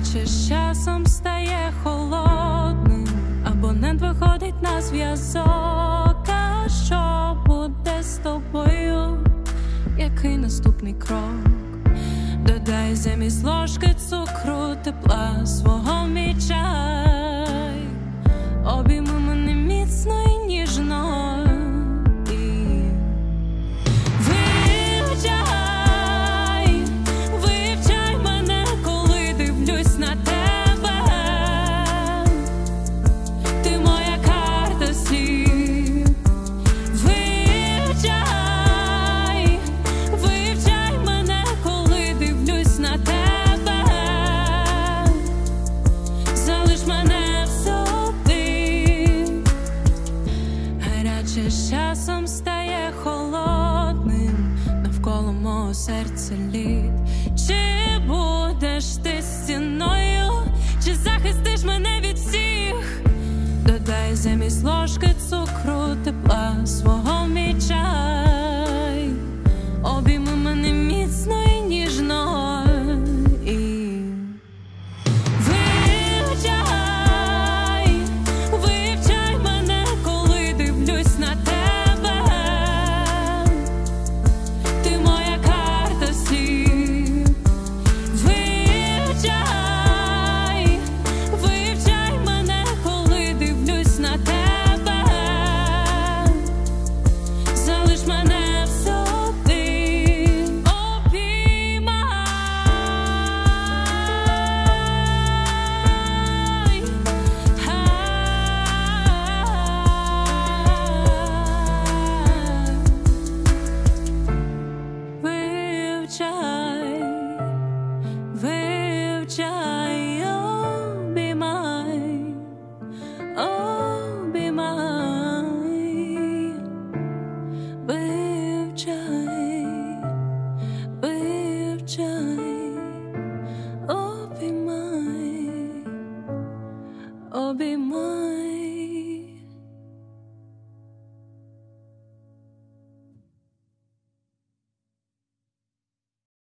Гаряче з часом стає холодним, абонент виходить на зв'язок. А що буде з тобою? Який наступний крок? Додай замість ложки цукру тепла свого мій чай. Обійми мене міцно і ніжно. Вивчай мене, коли дивлюсь на тебе. Ти моя карта слів. Вивчай мене, коли дивлюсь на тебе. Залиш мене в собі. Гаряче з часом стає холодним, навколо мого серця лід. Чи будеш ти стіною, чи захистиш мене від всіх? Додай замість ложки цукру тепла свого мій чай. Обійми мене міцно і ніжно. Вивчай мене, коли дивлюсь на тебе. Ти моя карта слів. Вивчай мене, коли дивлюсь на тебе. Залиш мене в собі. Обіймай. Вивчай, обіймай, обіймай. Вивчай, обіймай, обіймай.